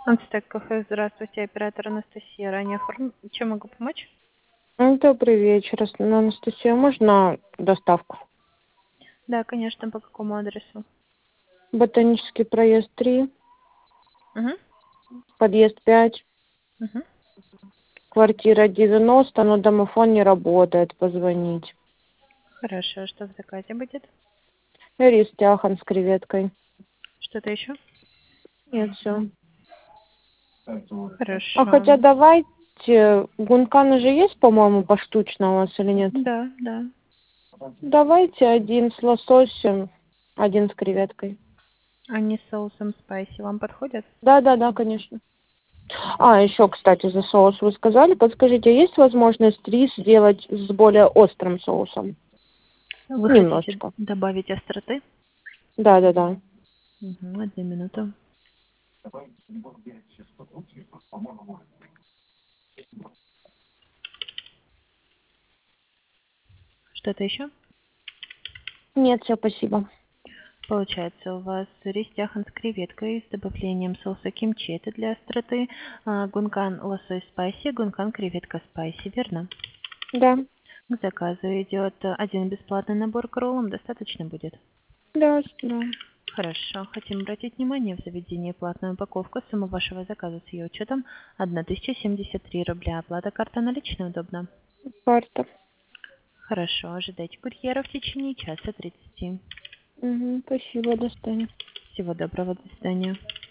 Анстэк кафе, здравствуйте, оператор Анастасия. Ранее чем могу помочь? Добрый вечер, Анастасия. Можно доставку? Да, конечно, по какому адресу? Ботанический проезд 3, Угу. подъезд 5, Угу. квартира 90, но домофон не работает. Позвонить. Хорошо, что в заказе будет? Рис тяхан с креветкой. Что-то еще? Нет, все. А Хорошо. хотя давайте, гункан уже есть, по-моему, поштучно у вас или нет? Да, да. Давайте один с лососем, один с креветкой. Они с соусом спайси вам подходят? Да, конечно. Еще, кстати, за соус вы сказали. Подскажите, есть возможность рис сделать с более острым соусом? Вы хотите Немножечко. добавить остроты? Да. Угу, 1 минуту. Что-то еще? Нет, все, спасибо. Получается, у вас рис тяхан с креветкой с добавлением соуса кимчи. Это для остроты. Гункан лосось спайси, гункан креветка спайси, верно? Да, К заказу идет один бесплатный набор к роллам. Достаточно будет? да. Хорошо. Хотим обратить внимание, в заведении платная упаковка. Сумма вашего заказа с ее учетом 1073 рубля. Оплата карта наличная удобно? Карта. Хорошо. Ожидайте курьера в течение часа 30. Спасибо, до свидания. Всего доброго. До свидания.